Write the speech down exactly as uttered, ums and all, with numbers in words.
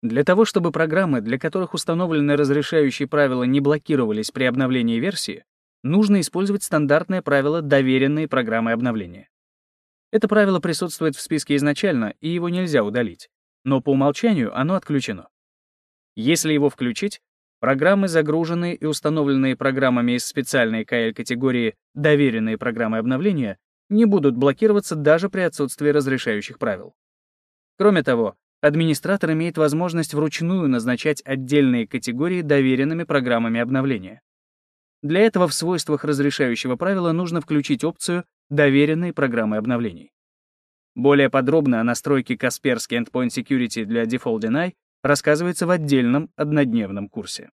Для того, чтобы программы, для которых установлены разрешающие правила, не блокировались при обновлении версии, нужно использовать стандартное правило «доверенные программы обновления». Это правило присутствует в списке изначально, и его нельзя удалить, но по умолчанию оно отключено. Если его включить, программы, загруженные и установленные программами из специальной кей эл-категории «доверенные программы обновления», не будут блокироваться даже при отсутствии разрешающих правил. Кроме того, администратор имеет возможность вручную назначать отдельные категории доверенными программами обновления. Для этого в свойствах разрешающего правила нужно включить опцию «Доверенные программы обновлений». Более подробно о настройке Kaspersky Endpoint Security для Default Deny рассказывается в отдельном однодневном курсе.